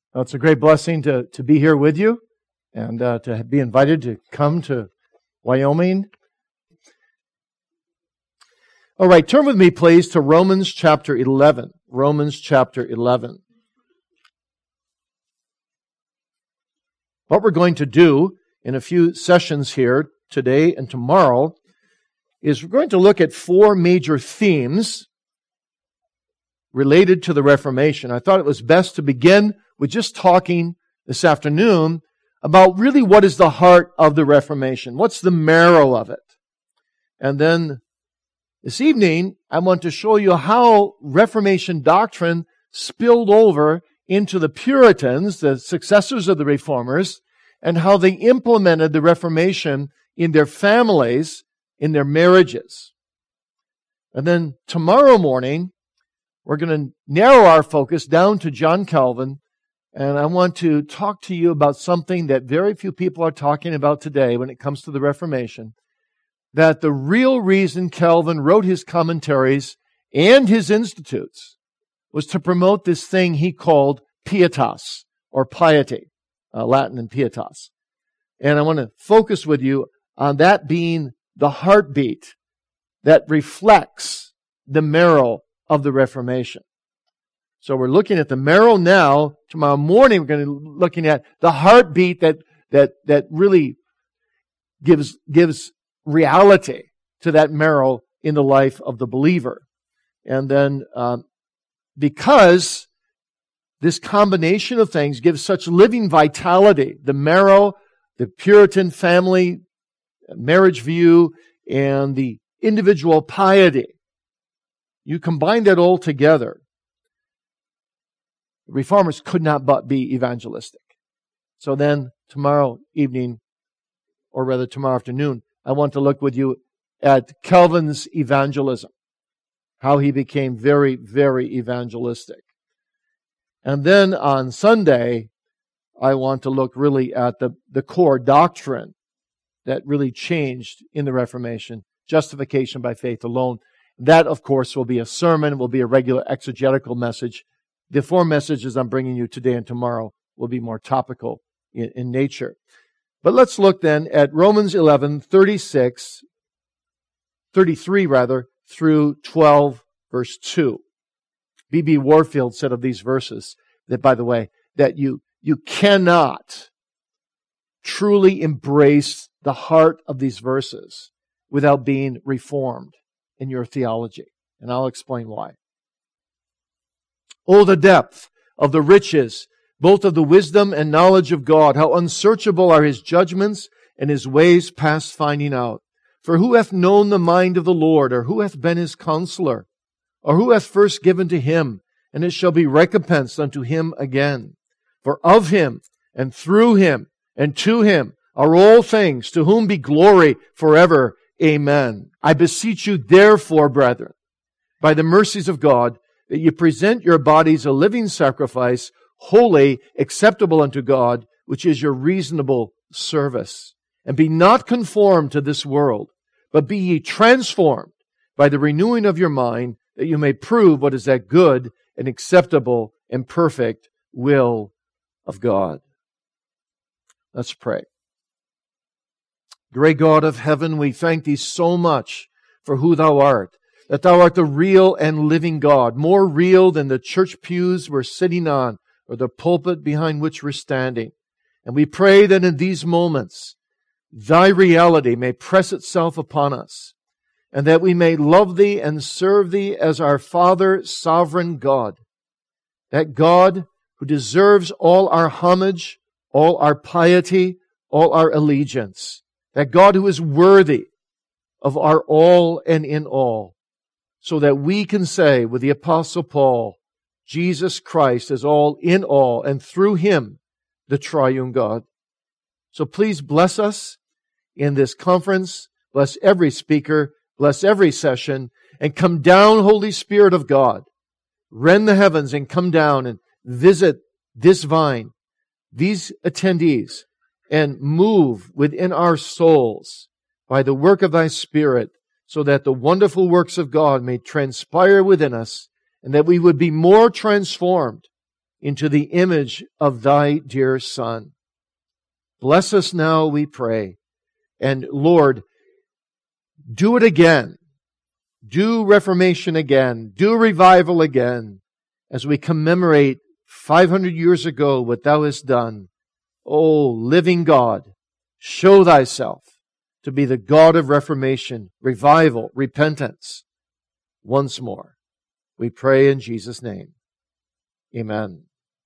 Well, it's a great blessing to be here with you and to be invited to come to Wyoming. All right, turn with me, please, to Romans chapter 11. Romans chapter 11. What we're going to do in a few sessions here today and tomorrow is we're going to look at four major themes related to the Reformation. I thought it was best to begin with just talking this afternoon about really what is the heart of the Reformation. What's the marrow of it? And then this evening, I want to show you how Reformation doctrine spilled over into the Puritans, the successors of the Reformers, and how they implemented the Reformation in their families, in their marriages. And then tomorrow morning, we're going to narrow our focus down to John Calvin, and I want to talk to you about something that very few people are talking about today when it comes to the Reformation, that the real reason Calvin wrote his commentaries and his institutes was to promote this thing he called pietas, or piety, Latin and pietas. And I want to focus with you on that being the heartbeat that reflects the marrow of the Reformation. So we're looking at the marrow now. Tomorrow morning we're going to be looking at the heartbeat that really gives reality to that marrow in the life of the believer. And then because this combination of things gives such living vitality, the marrow, the Puritan family marriage view, and the individual piety, you combine that all together. The Reformers could not but be evangelistic. So then tomorrow evening, or rather tomorrow afternoon, I want to look with you at Calvin's evangelism, how he became very, very evangelistic. And then on Sunday, I want to look really at the core doctrine that really changed in the Reformation, justification by faith alone. That, of course, will be a sermon, will be a regular exegetical message. The four messages I'm bringing you today and tomorrow will be more topical in nature. But let's look then at Romans 11, 33 through 12, verse 2. B.B. Warfield said of these verses, that, by the way, that you cannot truly embrace the heart of these verses without being reformed in your theology. And I'll explain why. Oh, the depth of the riches, both of the wisdom and knowledge of God. How unsearchable are His judgments and His ways past finding out. For who hath known the mind of the Lord, or who hath been His counselor? Or who hath first given to Him, and it shall be recompensed unto Him again? For of Him, and through Him, and to Him are all things, to whom be glory forever. Amen. I beseech you therefore, brethren, by the mercies of God, that you present your bodies a living sacrifice, holy, acceptable unto God, which is your reasonable service. And be not conformed to this world, but be ye transformed by the renewing of your mind, that you may prove what is that good and acceptable and perfect will of God. Let's pray. Great God of heaven, we thank Thee so much for who Thou art, that Thou art the real and living God, more real than the church pews we're sitting on or the pulpit behind which we're standing. And we pray that in these moments, Thy reality may press itself upon us, and that we may love Thee and serve Thee as our Father, sovereign God. That God who deserves all our homage, all our piety, all our allegiance. That God who is worthy of our all and in all. So that we can say with the Apostle Paul, Jesus Christ is all in all, and through Him, the triune God. So please bless us in this conference. Bless every speaker. Bless every session. And come down, Holy Spirit of God. Rend the heavens and come down and visit this vine, these attendees, and move within our souls by the work of Thy Spirit, so that the wonderful works of God may transpire within us, and that we would be more transformed into the image of thy dear Son. Bless us now, we pray. And Lord, do it again. Do Reformation again. Do revival again as we commemorate 500 years ago what thou hast done. O living God, show thyself to be the God of reformation, revival, repentance. Once more, we pray in Jesus' name. Amen.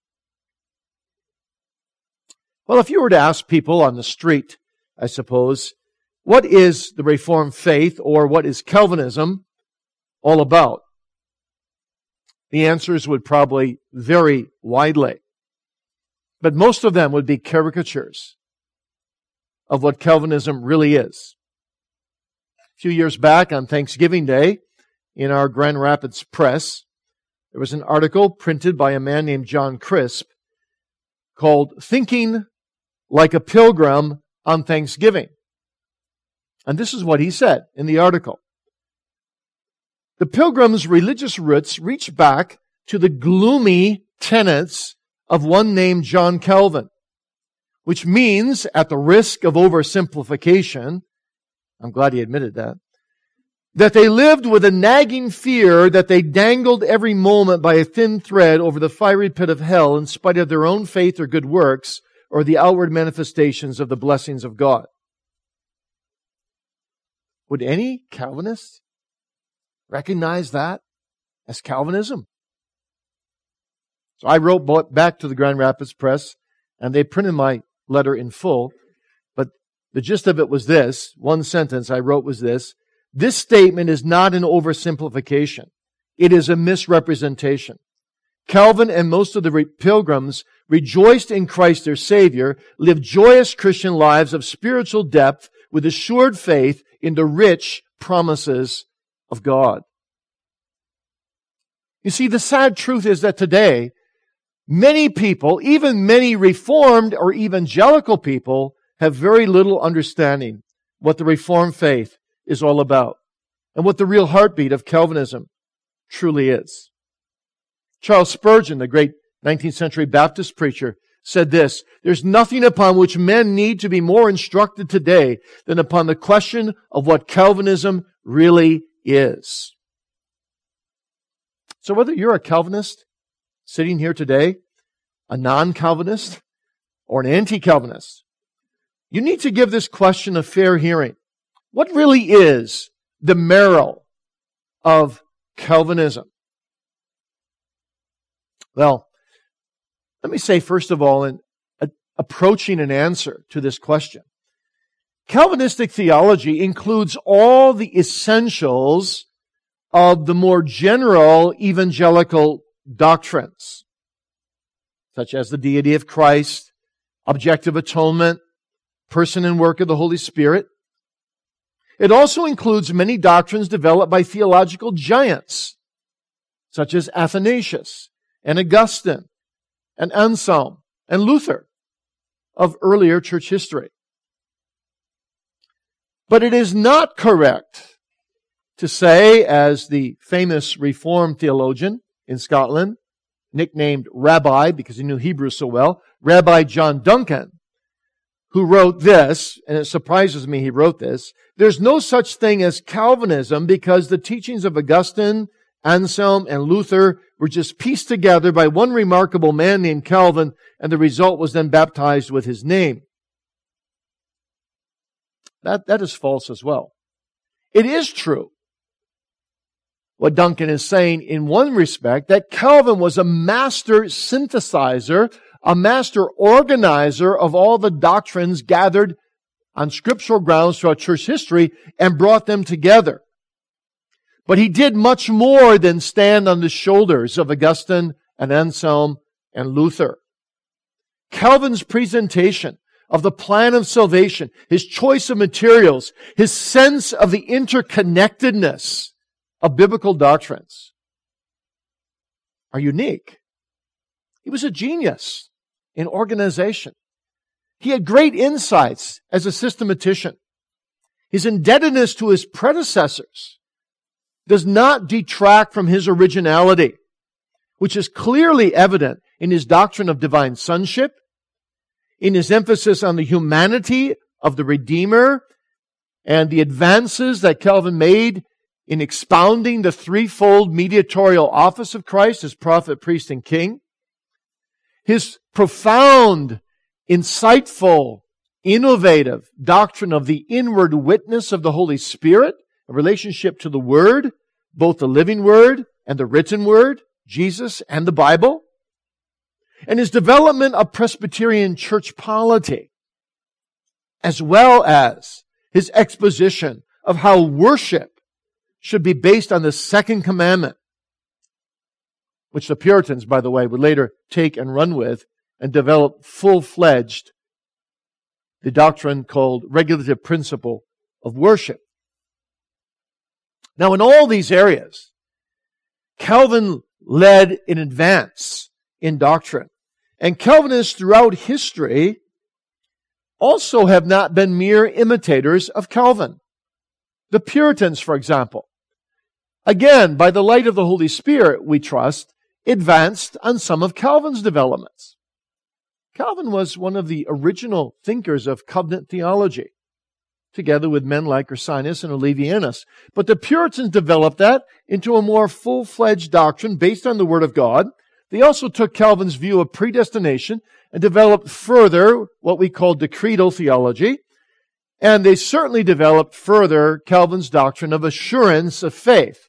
Well, if you were to ask people on the street, I suppose, what is the Reformed faith or what is Calvinism all about? The answers would probably vary widely. But most of them would be caricatures of what Calvinism really is. A few years back on Thanksgiving Day, in our Grand Rapids Press, there was an article printed by a man named John Crisp called Thinking Like a Pilgrim on Thanksgiving. And this is what he said in the article. The Pilgrim's religious roots reach back to the gloomy tenets of one named John Calvin, which means, at the risk of oversimplification, I'm glad he admitted that they lived with a nagging fear that they dangled every moment by a thin thread over the fiery pit of hell in spite of their own faith or good works or the outward manifestations of the blessings of God. Would any Calvinist recognize that as Calvinism? So I wrote back to the Grand Rapids Press, and they printed my letter in full, but the gist of it was this. One sentence I wrote was this: this statement is not an oversimplification. It is a misrepresentation. Calvin and most of the pilgrims rejoiced in Christ their Savior, lived joyous Christian lives of spiritual depth with assured faith in the rich promises of God. You see, the sad truth is that today, many people, even many Reformed or evangelical people, have very little understanding what the Reformed faith is all about and what the real heartbeat of Calvinism truly is. Charles Spurgeon, the great 19th century Baptist preacher, said this: there's nothing upon which men need to be more instructed today than upon the question of what Calvinism really is. So whether you're a Calvinist sitting here today, a non-Calvinist, or an anti-Calvinist, you need to give this question a fair hearing. What really is the marrow of Calvinism? Well, let me say first of all, in approaching an answer to this question, Calvinistic theology includes all the essentials of the more general evangelical doctrines, such as the deity of Christ, objective atonement, person and work of the Holy Spirit. It also includes many doctrines developed by theological giants, such as Athanasius and Augustine and Anselm and Luther of earlier church history. But it is not correct to say, as the famous Reformed theologian in Scotland, nicknamed Rabbi because he knew Hebrew so well, Rabbi John Duncan, who wrote this, and it surprises me he wrote this: there's no such thing as Calvinism because the teachings of Augustine, Anselm, and Luther were just pieced together by one remarkable man named Calvin, and the result was then baptized with his name. That is false as well. It is true what Duncan is saying in one respect, that Calvin was a master synthesizer, a master organizer of all the doctrines gathered on scriptural grounds throughout church history and brought them together. But he did much more than stand on the shoulders of Augustine and Anselm and Luther. Calvin's presentation of the plan of salvation, his choice of materials, his sense of the interconnectedness of biblical doctrines are unique. He was a genius in organization. He had great insights as a systematician. His indebtedness to his predecessors does not detract from his originality, which is clearly evident in his doctrine of divine sonship, in his emphasis on the humanity of the Redeemer, and the advances that Calvin made in expounding the threefold mediatorial office of Christ as prophet, priest, and king. His profound, insightful, innovative doctrine of the inward witness of the Holy Spirit, a relationship to the Word, both the living Word and the written Word, Jesus and the Bible. And his development of Presbyterian church polity, as well as his exposition of how worship should be based on the second commandment, which the Puritans, by the way, would later take and run with and develop full-fledged the doctrine called regulative principle of worship. Now, in all these areas, Calvin led in advance in doctrine. And Calvinists throughout history also have not been mere imitators of Calvin. The Puritans, for example, again, by the light of the Holy Spirit, we trust, advanced on some of Calvin's developments. Calvin was one of the original thinkers of covenant theology, together with men like Ursinus and Olevianus. But the Puritans developed that into a more full-fledged doctrine based on the Word of God. They also took Calvin's view of predestination and developed further what we call decretal theology. And they certainly developed further Calvin's doctrine of assurance of faith.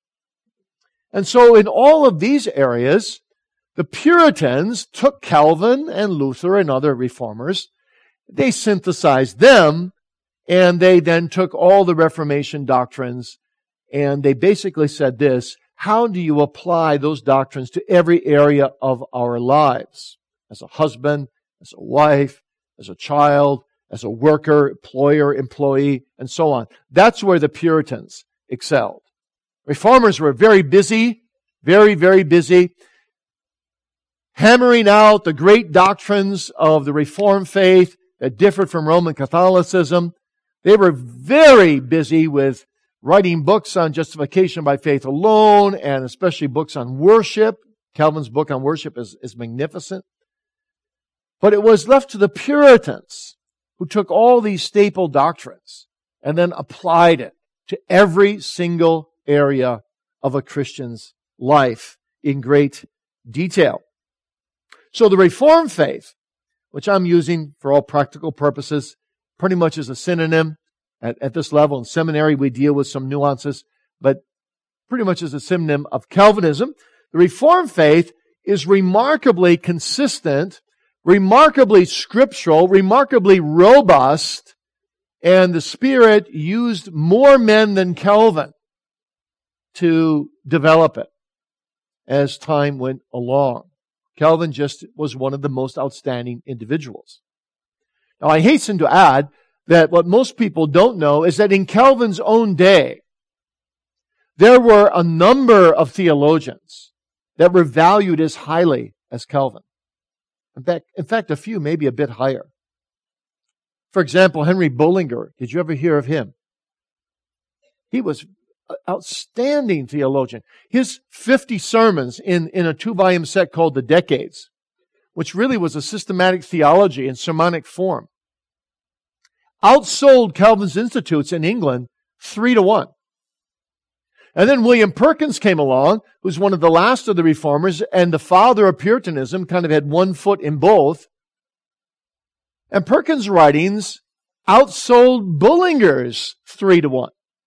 And so in all of these areas, the Puritans took Calvin and Luther and other reformers. They synthesized them, and they then took all the Reformation doctrines, and they basically said this: how do you apply those doctrines to every area of our lives? As a husband, as a wife, as a child, as a worker, employer, employee, and so on. That's where the Puritans excelled. Reformers were very busy, very, very busy, hammering out the great doctrines of the Reformed faith that differed from Roman Catholicism. They were very busy with writing books on justification by faith alone, and especially books on worship. Calvin's book on worship is magnificent. But it was left to the Puritans, who took all these staple doctrines and then applied it to every single area of a Christian's life in great detail. So the Reformed faith, which I'm using for all practical purposes, pretty much is a synonym. At this level in seminary, we deal with some nuances, but pretty much is a synonym of Calvinism. The Reformed faith is remarkably consistent, remarkably scriptural, remarkably robust, and the Spirit used more men than Calvin to develop it as time went along. Calvin just was one of the most outstanding individuals. Now, I hasten to add that what most people don't know is that in Calvin's own day, there were a number of theologians that were valued as highly as Calvin. In fact, a few maybe a bit higher. For example, Henry Bullinger. Did you ever hear of him? He was an outstanding theologian. His 50 sermons in a 2-volume set called The Decades, which really was a systematic theology in sermonic form, outsold Calvin's Institutes in England 3-1. And then William Perkins came along, who's one of the last of the reformers and the father of Puritanism, kind of had one foot in both. And Perkins' writings outsold Bullinger's 3-1.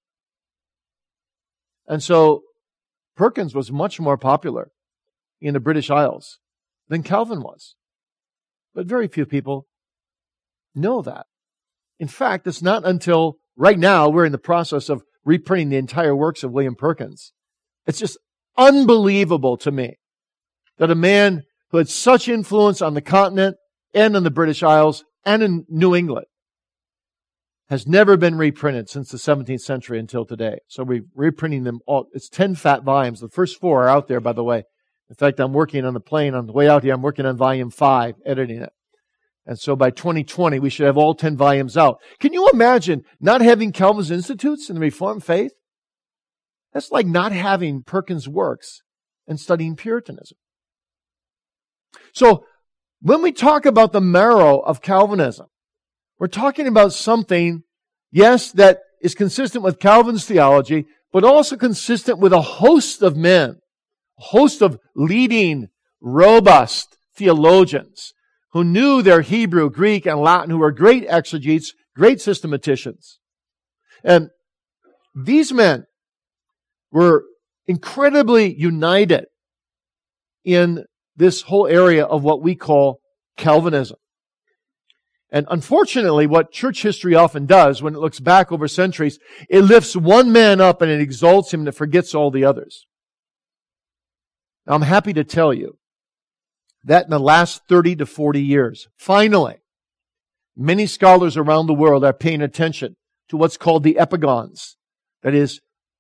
And so Perkins was much more popular in the British Isles than Calvin was. But very few people know that. In fact, it's not until right now we're in the process of reprinting the entire works of William Perkins. It's just unbelievable to me that a man who had such influence on the continent and in the British Isles and in New England has never been reprinted since the 17th century until today. So we're reprinting them all. It's 10 fat volumes. The first 4 are out there, by the way. In fact, I'm working on the plane on the way out here. I'm working on volume 5, editing it. And so by 2020, we should have all 10 volumes out. Can you imagine not having Calvin's Institutes in the Reformed faith? That's like not having Perkins' works and studying Puritanism. So, when we talk about the marrow of Calvinism, we're talking about something, yes, that is consistent with Calvin's theology, but also consistent with a host of men, a host of leading, robust theologians who knew their Hebrew, Greek, and Latin, who were great exegetes, great systematicians. And these men were incredibly united in this whole area of what we call Calvinism. And unfortunately, what church history often does when it looks back over centuries, it lifts one man up and it exalts him and it forgets all the others. Now, I'm happy to tell you that in the last 30 to 40 years, finally, many scholars around the world are paying attention to what's called the epigons. That is,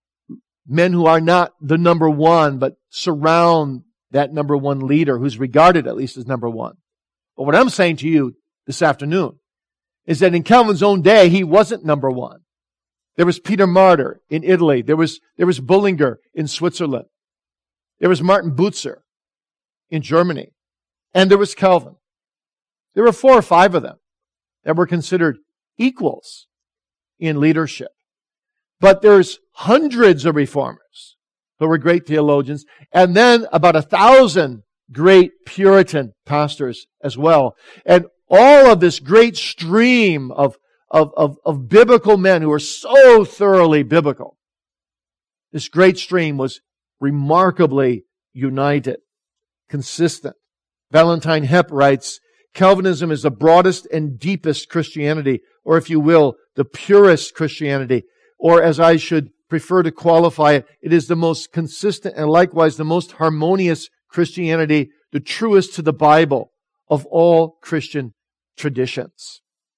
men who are not the number one, but surround that number one leader who's regarded at least as number one. But what I'm saying to you this afternoon is that in Calvin's own day, he wasn't number one. There was Peter Martyr in Italy. There was Bullinger in Switzerland. There was Martin Bucer in Germany. And there was Calvin. There were 4 or 5 of them that were considered equals in leadership. But there's hundreds of reformers who were great theologians, and then about 1,000 great Puritan pastors as well. And all of this great stream of biblical men who were so thoroughly biblical. This great stream was remarkably united, consistent. Valentine Hepp writes, Calvinism is the broadest and deepest Christianity, or if you will, the purest Christianity, or as I should prefer to qualify it, it is the most consistent and likewise the most harmonious Christianity, the truest to the Bible of all Christian traditions.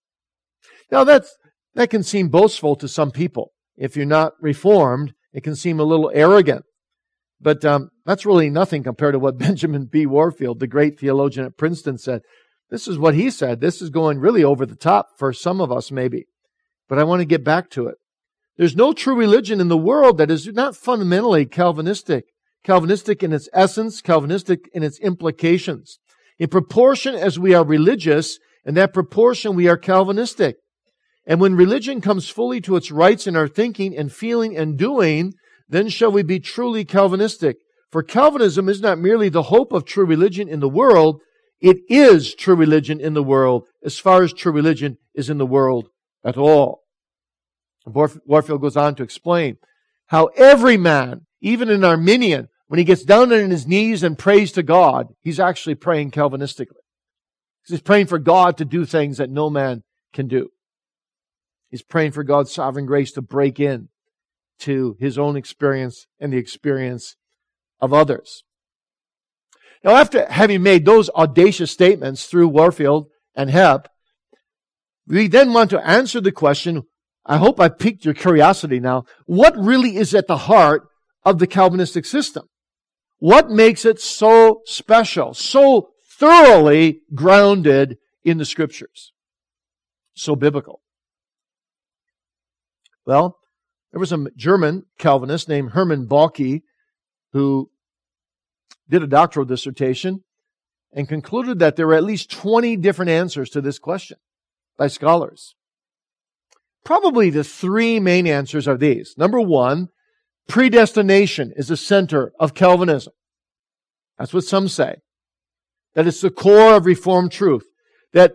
Now that can seem boastful to some people. If you're not reformed, it can seem a little arrogant. But that's really nothing compared to what Benjamin B. Warfield, the great theologian at Princeton, said. This is what he said. This is going really over the top for some of us maybe. But I want to get back to it. There's no true religion in the world that is not fundamentally Calvinistic. Calvinistic in its essence, Calvinistic in its implications. In proportion as we are religious, in that proportion we are Calvinistic. And when religion comes fully to its rights in our thinking and feeling and doing, then shall we be truly Calvinistic. For Calvinism is not merely the hope of true religion in the world, it is true religion in the world, as far as true religion is in the world at all. Warfield goes on to explain how every man, even an Arminian, when he gets down on his knees and prays to God, he's actually praying Calvinistically. He's praying for God to do things that no man can do. He's praying for God's sovereign grace to break in to his own experience and the experience of others. Now, after having made those audacious statements through Warfield and Hepp, we then want to answer the question, I hope I piqued your curiosity now, what really is at the heart of the Calvinistic system? What makes it so special, so thoroughly grounded in the Scriptures, so biblical? Well, there was a German Calvinist named Hermann Baucke who did a doctoral dissertation and concluded that there were at least 20 different answers to this question by scholars. Probably the 3 main answers are these. Number 1, predestination is the center of Calvinism. That's what some say. That it's the core of Reformed truth. That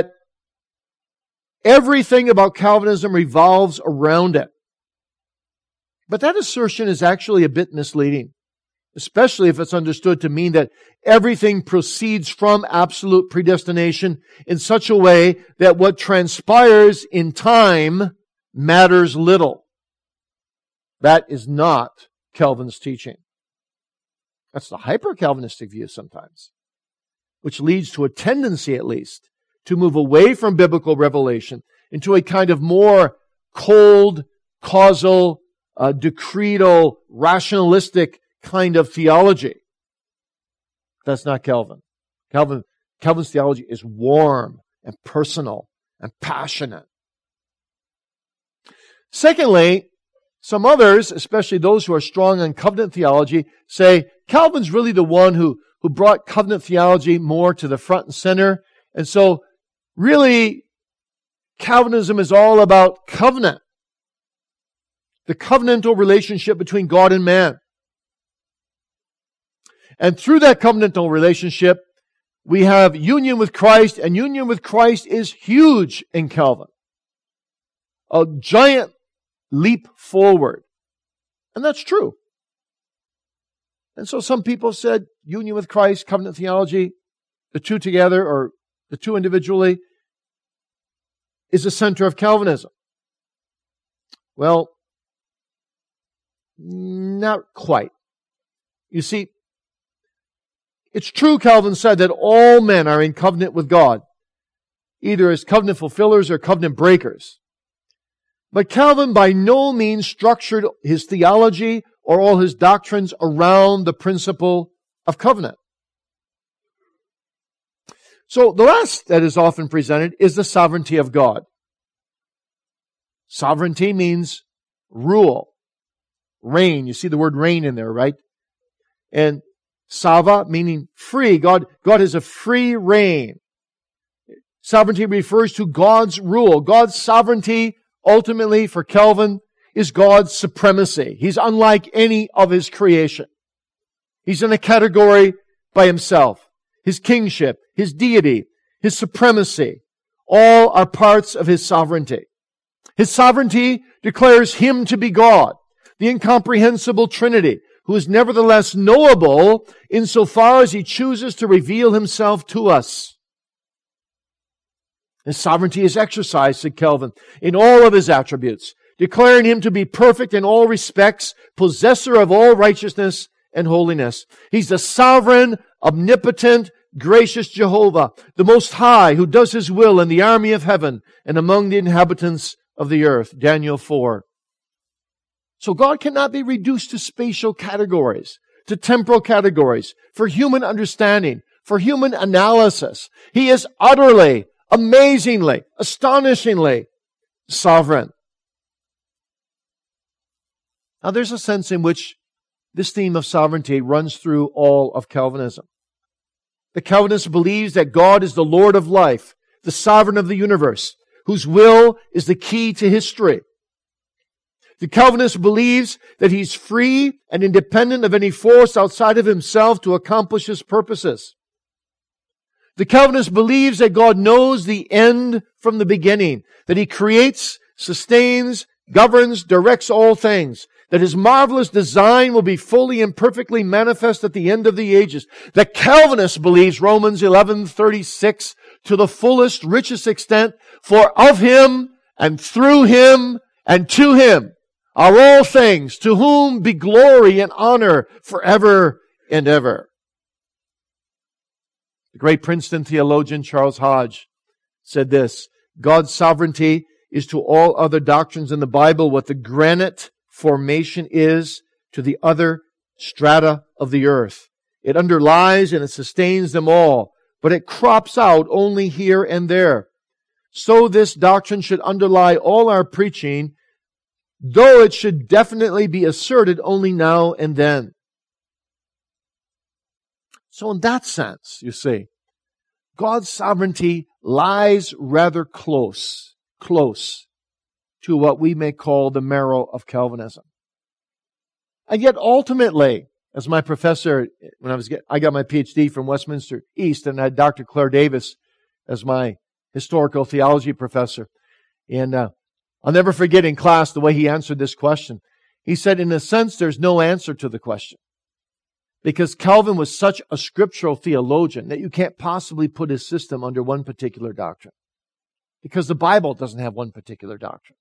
everything about Calvinism revolves around it. But that assertion is actually a bit misleading, especially if it's understood to mean that everything proceeds from absolute predestination in such a way that what transpires in time matters little. That is not Calvin's teaching. That's the hyper-Calvinistic view sometimes, which leads to a tendency, at least, to move away from biblical revelation into a kind of more cold, causal, decretal, rationalistic kind of theology. That's not Calvin. Calvin's theology is warm and personal and passionate. Secondly, some others, especially those who are strong on covenant theology, say Calvin's really the one who who brought covenant theology more to the front and center. And so, really, Calvinism is all about covenant. The covenantal relationship between God and man. And through that covenantal relationship, we have union with Christ, and union with Christ is huge in Calvin. A giant leap forward. And that's true. And so some people said union with Christ, covenant theology, the two together or the two individually, is the center of Calvinism. Well, not quite. You see, it's true, Calvin said, that all men are in covenant with God, either as covenant fulfillers or covenant breakers. But Calvin by no means structured his theology or all his doctrines around the principle of covenant. So the last that is often presented is the sovereignty of God. Sovereignty means rule, reign. You see the word reign in there, right? And Sava, meaning free. God has a free reign. Sovereignty refers to God's rule. God's sovereignty, ultimately, for Calvin, is God's supremacy. He's unlike any of His creation. He's in a category by Himself. His kingship, His deity, His supremacy, all are parts of His sovereignty. His sovereignty declares Him to be God, the incomprehensible Trinity, who is nevertheless knowable insofar as He chooses to reveal Himself to us. His sovereignty is exercised, said Calvin, in all of His attributes, declaring Him to be perfect in all respects, possessor of all righteousness and holiness. He's the sovereign, omnipotent, gracious Jehovah, the Most High, who does His will in the army of heaven and among the inhabitants of the earth. Daniel 4. So God cannot be reduced to spatial categories, to temporal categories, for human understanding, for human analysis. He is utterly, amazingly, astonishingly sovereign. Now there's a sense in which this theme of sovereignty runs through all of Calvinism. The Calvinist believes that God is the Lord of life, the sovereign of the universe, whose will is the key to history. The Calvinist believes that He's free and independent of any force outside of Himself to accomplish His purposes. The Calvinist believes that God knows the end from the beginning, that He creates, sustains, governs, directs all things, that His marvelous design will be fully and perfectly manifest at the end of the ages. The Calvinist believes Romans 11:36 to the fullest, richest extent, for of Him and through Him and to Him are all things, to whom be glory and honor forever and ever. The great Princeton theologian Charles Hodge said this: God's sovereignty is to all other doctrines in the Bible what the granite formation is to the other strata of the earth. It underlies and it sustains them all, but it crops out only here and there. So this doctrine should underlie all our preaching, though it should definitely be asserted only now and then. So in that sense, you see, God's sovereignty lies rather close to what we may call the marrow of Calvinism. And yet ultimately, as my professor, I got my PhD from Westminster East, and I had Dr. Claire Davis as my historical theology professor. And I'll never forget in class the way he answered this question. He said, in a sense, there's no answer to the question. Because Calvin was such a scriptural theologian that you can't possibly put his system under one particular doctrine. Because the Bible doesn't have one particular doctrine.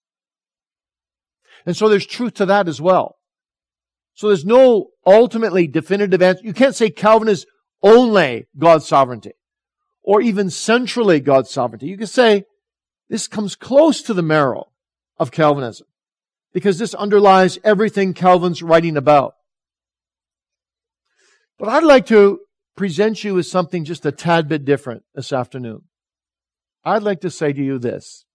And so there's truth to that as well. So there's no ultimately definitive answer. You can't say Calvin is only God's sovereignty, or even centrally God's sovereignty. You can say this comes close to the marrow of Calvinism, because this underlies everything Calvin's writing about. But I'd like to present you with something just a tad bit different this afternoon. I'd like to say to you this,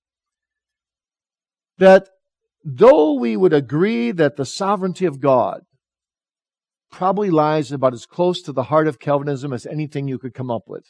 that though we would agree that the sovereignty of God probably lies about as close to the heart of Calvinism as anything you could come up with.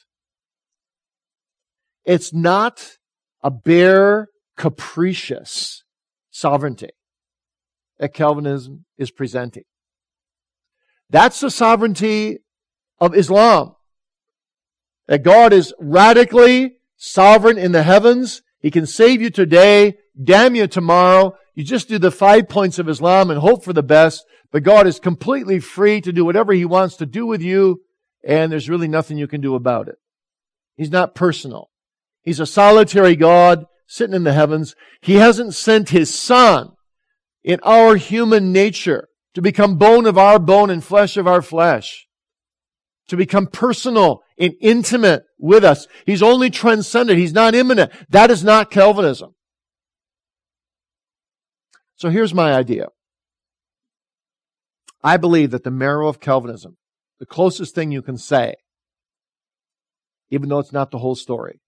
It's not a bare, capricious sovereignty that Calvinism is presenting. That's the sovereignty of Islam. That God is radically sovereign in the heavens. He can save you today, damn you tomorrow. You just do the 5 points of Islam and hope for the best. But God is completely free to do whatever He wants to do with you, and there's really nothing you can do about it. He's not personal. He's a solitary God sitting in the heavens. He hasn't sent His Son in our human nature to become bone of our bone and flesh of our flesh, to become personal and intimate with us. He's only transcendent. He's not immanent. That is not Calvinism. So here's my idea. I believe that the marrow of Calvinism, the closest thing you can say, even though it's not the whole story,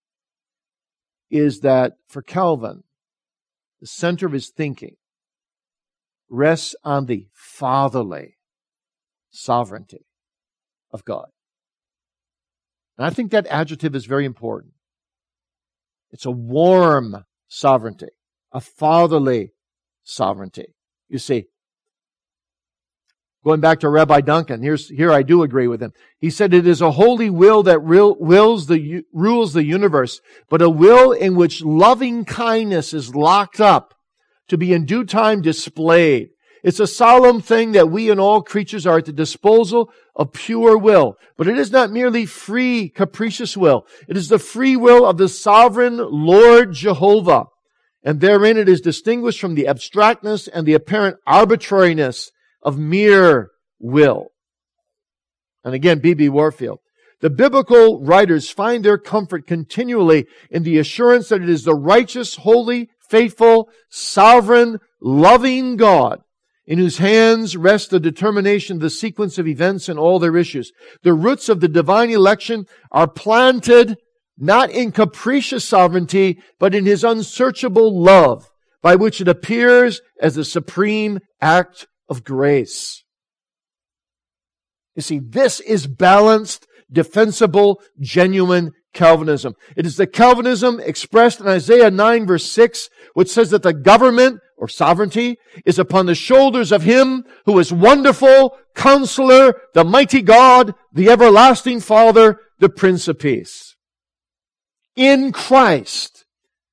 is that for Calvin, the center of his thinking rests on the fatherly sovereignty of God. And I think that adjective is very important. It's a warm sovereignty, a fatherly sovereignty. You see, going back to Rabbi Duncan, here I do agree with him. He said it is a holy will that rules the universe, but a will in which loving kindness is locked up to be in due time displayed. It's a solemn thing that we and all creatures are at the disposal of pure will. But it is not merely free, capricious will. It is the free will of the sovereign Lord Jehovah. And therein it is distinguished from the abstractness and the apparent arbitrariness of mere will. And again, B.B. Warfield. The biblical writers find their comfort continually in the assurance that it is the righteous, holy, faithful, sovereign, loving God in whose hands rests the determination of the sequence of events and all their issues. The roots of the divine election are planted not in capricious sovereignty, but in His unsearchable love, by which it appears as the supreme act of grace. You see, this is balanced, defensible, genuine Calvinism. It is the Calvinism expressed in Isaiah 9 verse 6, which says that the government or sovereignty is upon the shoulders of Him who is wonderful, Counselor, the mighty God, the everlasting Father, the Prince of Peace. In Christ,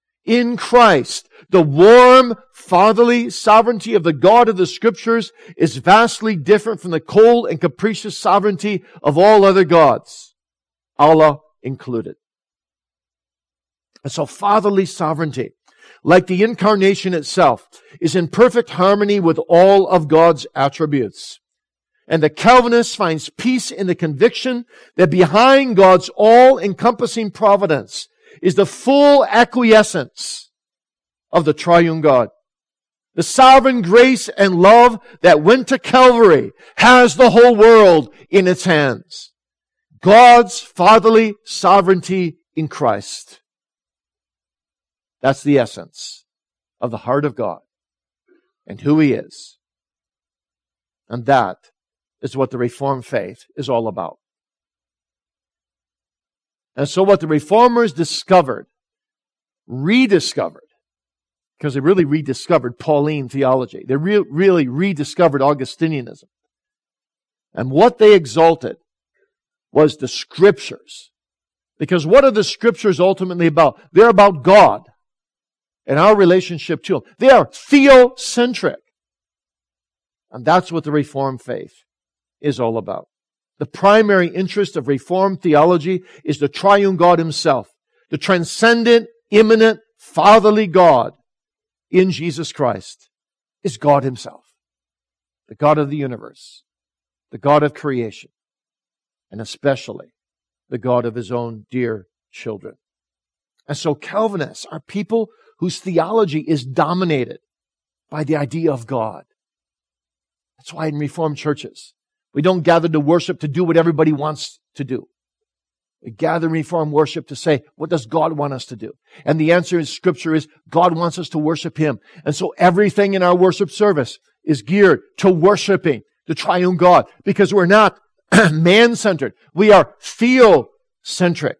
the warm, fatherly sovereignty of the God of the Scriptures is vastly different from the cold and capricious sovereignty of all other gods, Allah included. And so fatherly sovereignty, like the incarnation itself, is in perfect harmony with all of God's attributes. And the Calvinist finds peace in the conviction that behind God's all-encompassing providence is the full acquiescence of the triune God. The sovereign grace and love that went to Calvary has the whole world in its hands. God's fatherly sovereignty in Christ. That's the essence of the heart of God and who He is. And that is what the Reformed faith is all about. And so what the Reformers rediscovered, because they really rediscovered Pauline theology. They really rediscovered Augustinianism. And what they exalted was the Scriptures. Because what are the Scriptures ultimately about? They're about God and our relationship to Him. They are theocentric. And that's what the Reformed faith is all about. The primary interest of Reformed theology is the triune God Himself, the transcendent, immanent, fatherly God in Jesus Christ is God Himself, the God of the universe, the God of creation, and especially the God of His own dear children. And so Calvinists are people whose theology is dominated by the idea of God. That's why in Reformed churches, we don't gather to worship to do what everybody wants to do. We gather in Reformed worship to say, what does God want us to do? And the answer in Scripture is, God wants us to worship Him. And so everything in our worship service is geared to worshiping the triune God, because we're not man-centered. We are theocentric.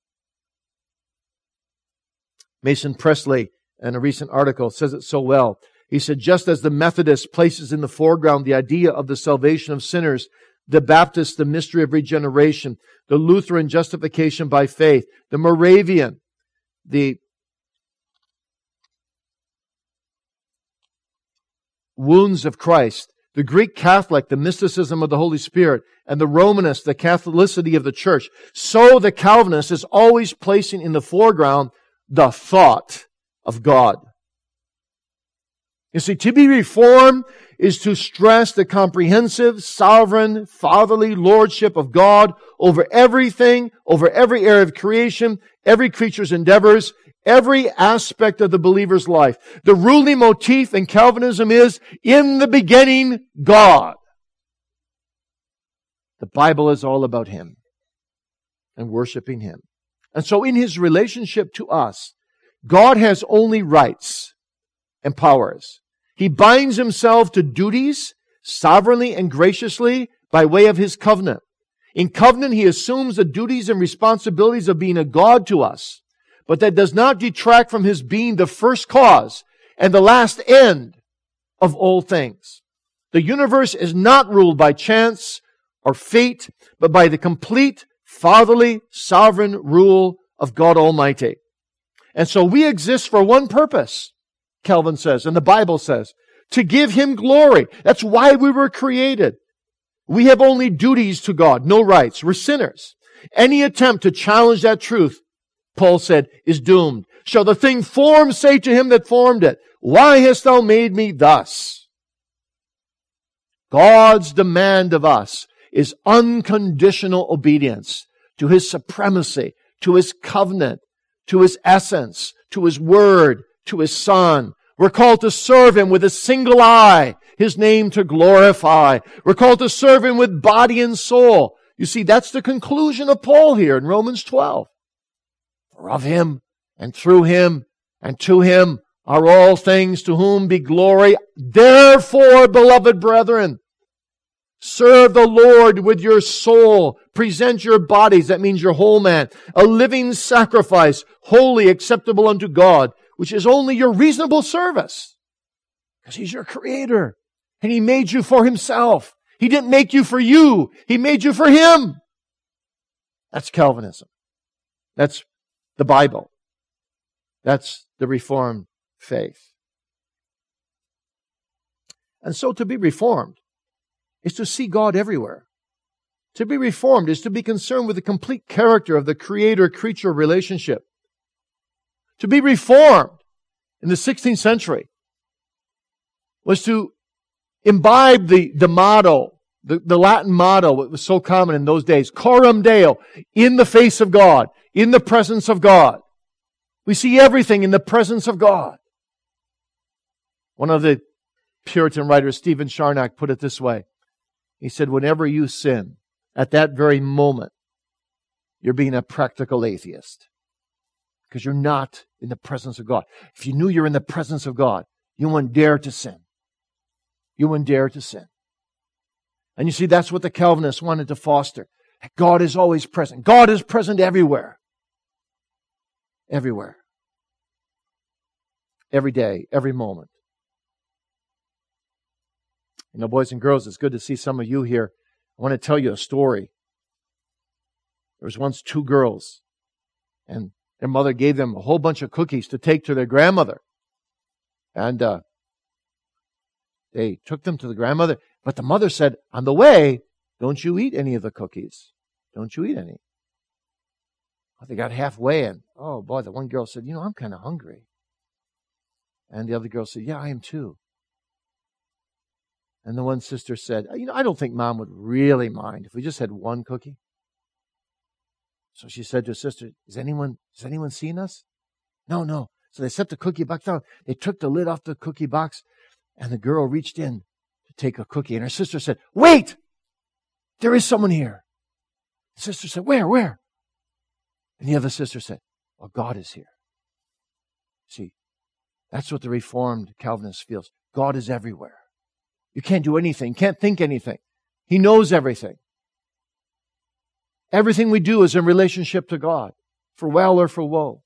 Mason Presley, in a recent article, says it so well. He said, just as the Methodist places in the foreground the idea of the salvation of sinners, the Baptist, the mystery of regeneration, the Lutheran, justification by faith, the Moravian, the wounds of Christ, the Greek Catholic, the mysticism of the Holy Spirit, and the Romanist, the Catholicity of the church. So the Calvinist is always placing in the foreground the thought of God. You see, to be reformed is to stress the comprehensive, sovereign, fatherly lordship of God over everything, over every area of creation, every creature's endeavors, every aspect of the believer's life. The ruling motif in Calvinism is, in the beginning, God. The Bible is all about Him and worshiping Him. And so in His relationship to us, God has only rights and powers. He binds Himself to duties sovereignly and graciously by way of His covenant. In covenant, He assumes the duties and responsibilities of being a God to us. But that does not detract from His being the first cause and the last end of all things. The universe is not ruled by chance or fate, but by the complete, fatherly, sovereign rule of God Almighty. And so we exist for one purpose, Calvin says, and the Bible says, to give Him glory. That's why we were created. We have only duties to God, no rights. We're sinners. Any attempt to challenge that truth, Paul said, is doomed. Shall the thing formed say to him that formed it, why hast thou made me thus? God's demand of us is unconditional obedience to His supremacy, to His covenant, to His essence, to His word, to His Son. We're called to serve Him with a single eye, His name to glorify. We're called to serve Him with body and soul. You see, that's the conclusion of Paul here in Romans 12. For of Him, and through Him, and to Him are all things, to whom be glory. Therefore, beloved brethren, serve the Lord with your soul. Present your bodies, that means your whole man, a living sacrifice, holy, acceptable unto God, which is only your reasonable service. Because He's your Creator, and He made you for Himself. He didn't make you for you. He made you for Him. That's Calvinism. That's the Bible. That's the Reformed faith. And so to be Reformed is to see God everywhere. To be Reformed is to be concerned with the complete character of the Creator-creature relationship. To be Reformed in the 16th century was to imbibe the motto, the Latin motto that was so common in those days, coram Deo, in the face of God, in the presence of God. We see everything in the presence of God. One of the Puritan writers, Stephen Charnock, put it this way. He said, whenever you sin, at that very moment, you're being a practical atheist. Because you're not in the presence of God. If you knew you're in the presence of God, you wouldn't dare to sin. You wouldn't dare to sin. And you see, that's what the Calvinists wanted to foster. God is always present. God is present everywhere. Everywhere. Every day, every moment. You know, boys and girls, it's good to see some of you here. I want to tell you a story. There was once two girls, and their mother gave them a whole bunch of cookies to take to their grandmother. And they took them to the grandmother. But the mother said, on the way, don't you eat any of the cookies. Don't you eat any. Well, they got halfway, and oh boy, the one girl said, I'm kind of hungry. And the other girl said, yeah, I am too. And the one sister said, I don't think Mom would really mind if we just had one cookie. So she said to her sister, has anyone seen us? No. So they set the cookie box down. They took the lid off the cookie box, and the girl reached in to take a cookie. And her sister said, wait! There is someone here. The sister said, where? And the other sister said, well, God is here. See, that's what the Reformed Calvinist feels. God is everywhere. You can't do anything, can't think anything He knows everything. Everything we do is in relationship to God, for well or for woe.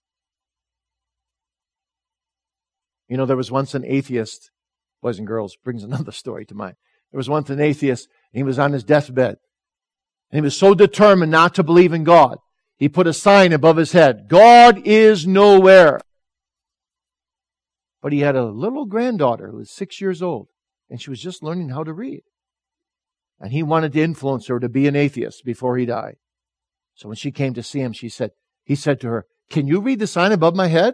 You know, there was once an atheist, boys and girls, brings another story to mind. There was once an atheist, and he was on his deathbed. And he was so determined not to believe in God, he put a sign above his head, God is nowhere. But he had a little granddaughter who was 6 years old, and she was just learning how to read. And he wanted to influence her to be an atheist before he died. So when she came to see him, he said to her, can you read the sign above my head?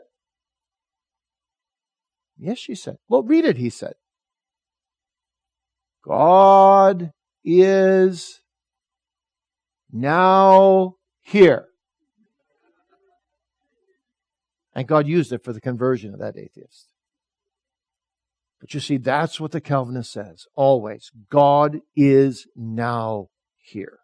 Yes, she said. Well, read it, he said. God is now here. And God used it for the conversion of that atheist. But you see, that's what the Calvinist says, always. God is now here.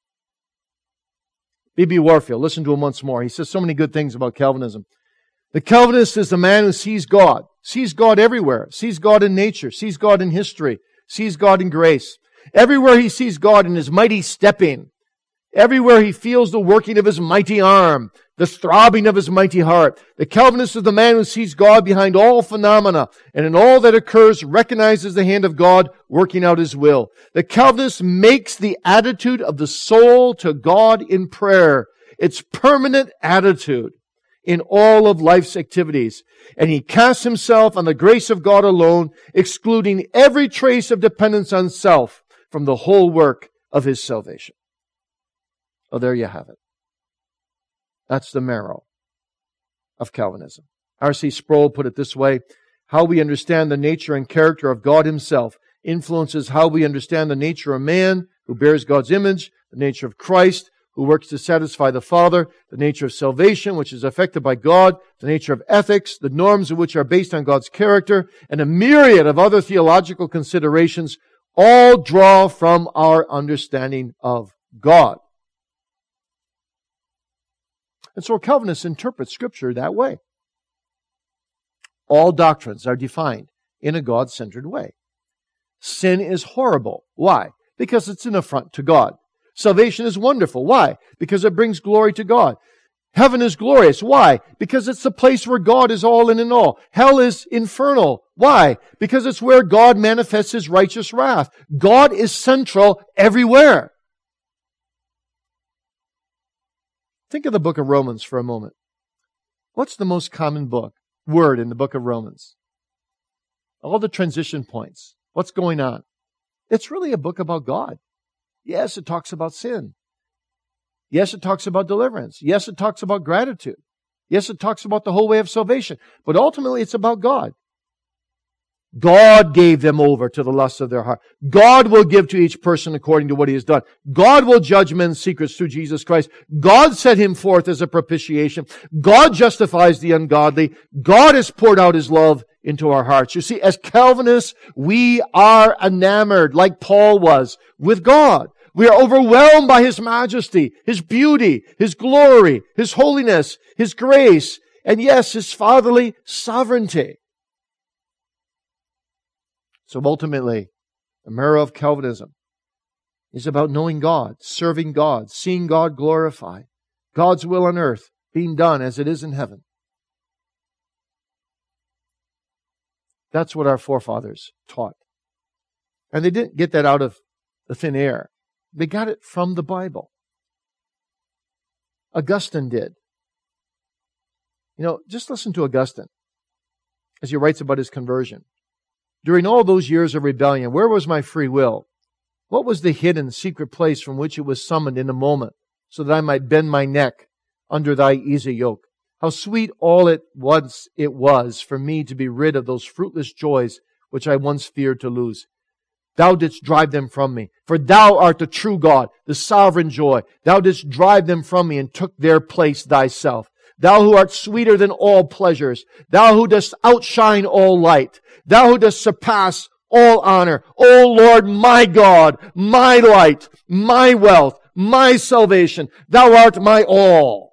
B.B. Warfield, listen to him once more. He says so many good things about Calvinism. The Calvinist is the man who sees God everywhere, sees God in nature, sees God in history, sees God in grace. Everywhere he sees God in His mighty stepping, everywhere he feels the working of His mighty arm, the throbbing of His mighty heart. The Calvinist is the man who sees God behind all phenomena, and in all that occurs recognizes the hand of God working out His will. The Calvinist makes the attitude of the soul to God in prayer its permanent attitude in all of life's activities. And he casts himself on the grace of God alone, excluding every trace of dependence on self from the whole work of his salvation. Oh, there you have it. That's the marrow of Calvinism. R.C. Sproul put it this way: how we understand the nature and character of God Himself influences how we understand the nature of man who bears God's image, the nature of Christ who works to satisfy the Father, the nature of salvation which is affected by God, the nature of ethics, the norms of which are based on God's character, and a myriad of other theological considerations all draw from our understanding of God. And so Calvinists interpret Scripture that way. All doctrines are defined in a God-centered way. Sin is horrible. Why? Because it's an affront to God. Salvation is wonderful. Why? Because it brings glory to God. Heaven is glorious. Why? Because it's the place where God is all in all. Hell is infernal. Why? Because it's where God manifests His righteous wrath. God is central everywhere. Think of the book of Romans for a moment. What's the most common word in the book of Romans? All the transition points. What's going on? It's really a book about God. Yes, it talks about sin. Yes, it talks about deliverance. Yes, it talks about gratitude. Yes, it talks about the whole way of salvation. But ultimately, it's about God. God gave them over to the lusts of their heart. God will give to each person according to what he has done. God will judge men's secrets through Jesus Christ. God set Him forth as a propitiation. God justifies the ungodly. God has poured out His love into our hearts. You see, as Calvinists, we are enamored, like Paul was, with God. We are overwhelmed by His majesty, His beauty, His glory, His holiness, His grace, and yes, His fatherly sovereignty. So ultimately, the marrow of Calvinism is about knowing God, serving God, seeing God glorified, God's will on earth being done as it is in heaven. That's what our forefathers taught. And they didn't get that out of the thin air. They got it from the Bible. Augustine did. You know, just listen to Augustine as he writes about his conversion. During all those years of rebellion, where was my free will? What was the hidden, secret place from which it was summoned in a moment, so that I might bend my neck under thy easy yoke? How sweet all it was for me to be rid of those fruitless joys which I once feared to lose. Thou didst drive them from me, for Thou art the true God, the sovereign joy. Thou didst drive them from me and took their place Thyself. Thou who art sweeter than all pleasures, Thou who dost outshine all light, Thou who dost surpass all honor. O Lord, my God, my light, my wealth, my salvation, Thou art my all.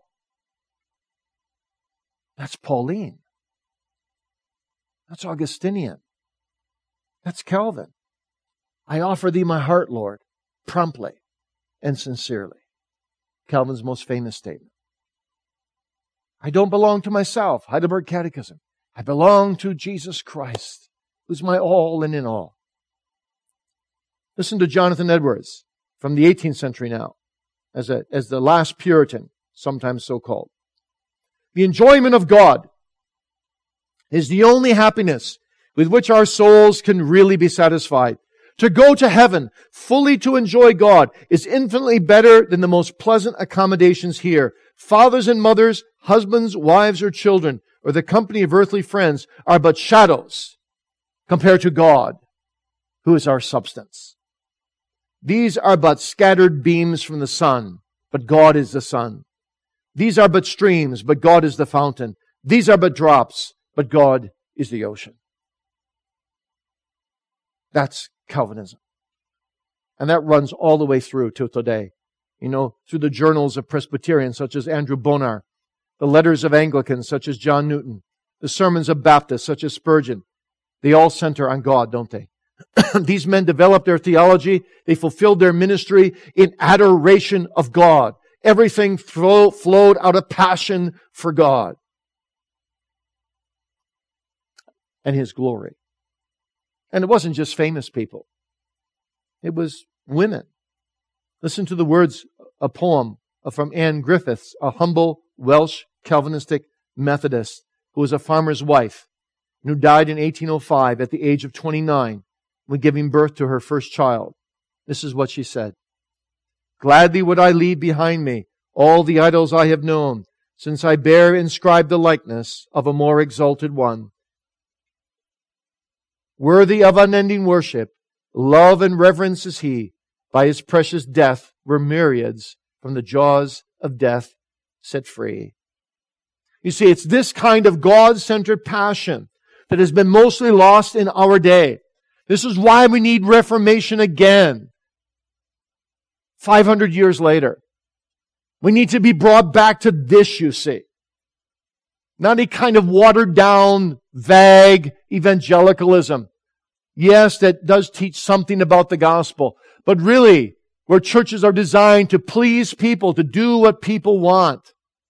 That's Pauline. That's Augustinian. That's Calvin. I offer Thee my heart, Lord. promptly and sincerely. Calvin's most famous statement. I don't belong to myself, Heidelberg Catechism. I belong to Jesus Christ, who's my all and in all. Listen to Jonathan Edwards from the 18th century now, as the last Puritan, sometimes so called. The enjoyment of God is the only happiness with which our souls can really be satisfied. To go to heaven, fully to enjoy God, is infinitely better than the most pleasant accommodations here. Fathers and mothers, husbands, wives, or children, or the company of earthly friends are but shadows compared to God, who is our substance. These are but scattered beams from the sun, but God is the sun. These are but streams, but God is the fountain. These are but drops, but God is the ocean. That's Calvinism. And that runs all the way through to today. You know, through the journals of Presbyterians such as Andrew Bonar, the letters of Anglicans such as John Newton, the sermons of Baptists such as Spurgeon. They all center on God, don't they? These men developed their theology. They fulfilled their ministry in adoration of God. Everything flowed out of passion for God and His glory. And it wasn't just famous people. It was women. Listen to the words, a poem from Anne Griffiths, a humble Welsh Calvinistic Methodist who was a farmer's wife and who died in 1805 at the age of 29 when giving birth to her first child. This is what she said. Gladly would I leave behind me all the idols I have known, since I bear inscribed the likeness of a more exalted one. Worthy of unending worship, love and reverence is He. By His precious death were myriads from the jaws of death set free. You see, it's this kind of God-centered passion that has been mostly lost in our day. This is why we need Reformation again. 500 years later. We need to be brought back to this, you see. Not a kind of watered down, vague evangelicalism. Yes, that does teach something about the gospel. But really, where churches are designed to please people, to do what people want.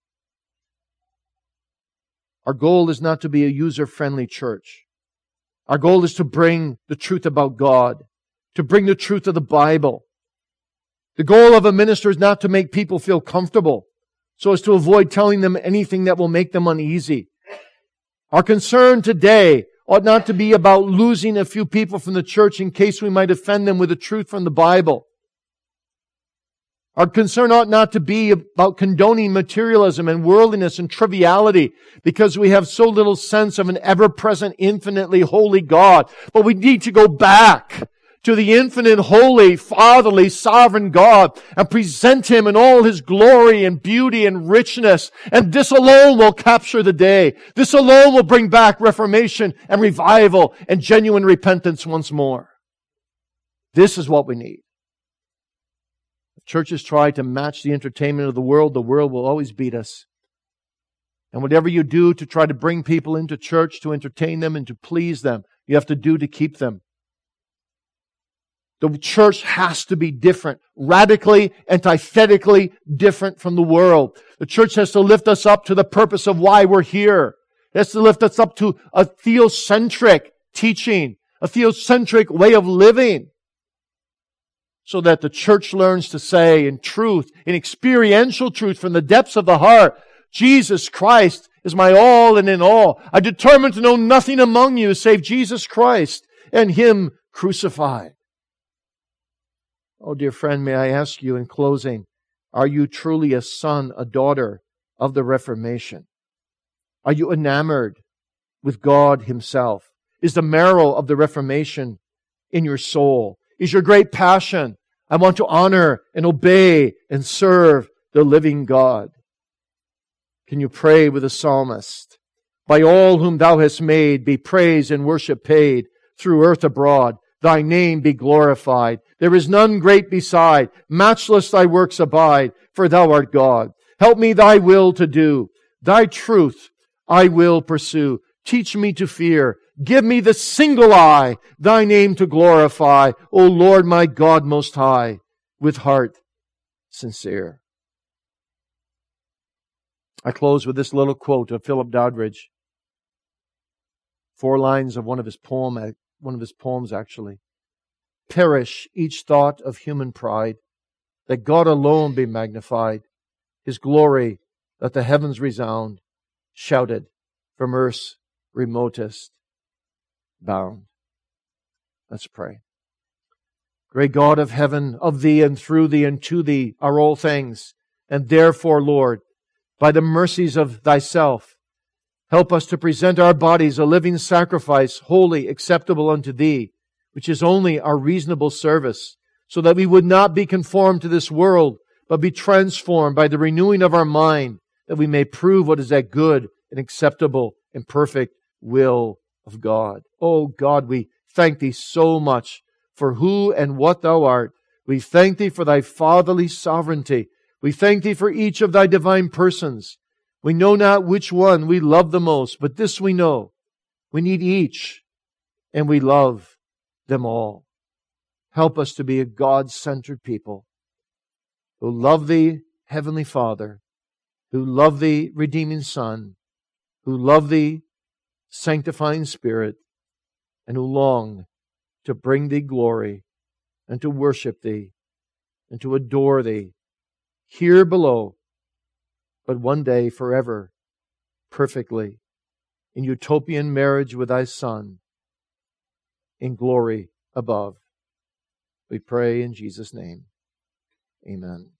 Our goal is not to be a user-friendly church. Our goal is to bring the truth about God, to bring the truth of the Bible. The goal of a minister is not to make people feel comfortable, so as to avoid telling them anything that will make them uneasy. Our concern today ought not to be about losing a few people from the church in case we might offend them with the truth from the Bible. Our concern ought not to be about condoning materialism and worldliness and triviality because we have so little sense of an ever-present, infinitely holy God. But we need to go back to the infinite, holy, fatherly, sovereign God and present Him in all His glory and beauty and richness. And this alone will capture the day. This alone will bring back reformation and revival and genuine repentance once more. This is what we need. If churches try to match the entertainment of the world will always beat us. And whatever you do to try to bring people into church, to entertain them and to please them, you have to do to keep them. The church has to be different, radically, antithetically different from the world. The church has to lift us up to the purpose of why we're here. It has to lift us up to a theocentric teaching, a theocentric way of living, so that the church learns to say in truth, in experiential truth from the depths of the heart, Jesus Christ is my all and in all. I determined to know nothing among you save Jesus Christ and Him crucified. Oh, dear friend, may I ask you in closing, are you truly a son, a daughter of the Reformation? Are you enamored with God Himself? Is the marrow of the Reformation in your soul? Is your great passion, I want to honor and obey and serve the living God? Can you pray with the psalmist? By all whom Thou hast made, be praise and worship paid through earth abroad. Thy name be glorified. There is none great beside. Matchless Thy works abide, for Thou art God. Help me Thy will to do. Thy truth I will pursue. Teach me to fear. Give me the single eye, Thy name to glorify. O Lord my God most high. with heart sincere. I close with this little quote of Philip Doddridge. 4 lines of one of his poems actually. Perish each thought of human pride, that God alone be magnified, His glory let the heavens resound, shouted from earth's remotest bound. Let's pray. Great God of heaven, of Thee and through Thee and to Thee are all things, and therefore, Lord, by the mercies of Thyself, help us to present our bodies a living sacrifice, holy, acceptable unto Thee, which is only our reasonable service, so that we would not be conformed to this world, but be transformed by the renewing of our mind, that we may prove what is that good and acceptable and perfect will of God. Oh God, we thank Thee so much for who and what Thou art. We thank Thee for Thy fatherly sovereignty. We thank Thee for each of Thy divine persons. We know not which one we love the most, but this we know. We need each, and we love them all. Help us to be a God-centered people who love Thee, Heavenly Father, who love Thee, redeeming Son, who love Thee, sanctifying Spirit, and who long to bring Thee glory and to worship Thee and to adore Thee here below, but one day forever, perfectly, in utopian marriage with Thy Son, in glory above. We pray in Jesus' name. Amen.